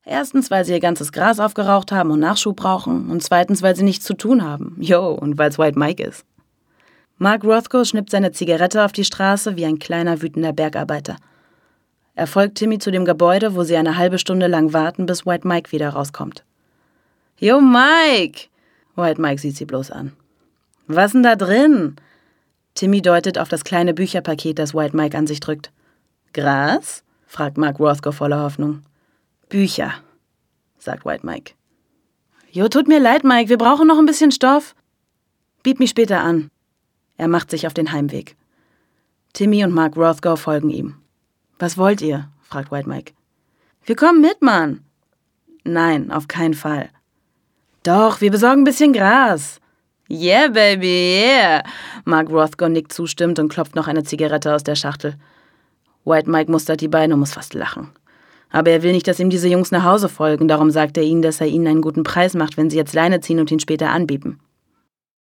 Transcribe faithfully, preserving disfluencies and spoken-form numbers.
Erstens, weil sie ihr ganzes Gras aufgeraucht haben und Nachschub brauchen. Und zweitens, weil sie nichts zu tun haben. Jo, und weil es White Mike ist. Mark Rothko schnippt seine Zigarette auf die Straße wie ein kleiner, wütender Bergarbeiter. Er folgt Timmy zu dem Gebäude, wo sie eine halbe Stunde lang warten, bis White Mike wieder rauskommt. »Jo, Mike!« White Mike sieht sie bloß an. »Was denn da drin?« Timmy deutet auf das kleine Bücherpaket, das White Mike an sich drückt. »Gras?« fragt Mark Rothko voller Hoffnung. »Bücher«, sagt White Mike. »Jo, tut mir leid, Mike, wir brauchen noch ein bisschen Stoff. Biet mich später an.« Er macht sich auf den Heimweg. Timmy und Mark Rothko folgen ihm. »Was wollt ihr?« fragt White Mike. »Wir kommen mit, Mann.« »Nein, auf keinen Fall.« »Doch, wir besorgen ein bisschen Gras.« »Yeah, baby, yeah!« Mark Rothko nickt zustimmend und klopft noch eine Zigarette aus der Schachtel. White Mike mustert die beiden und muss fast lachen. Aber er will nicht, dass ihm diese Jungs nach Hause folgen, darum sagt er ihnen, dass er ihnen einen guten Preis macht, wenn sie jetzt Leine ziehen und ihn später anbieten.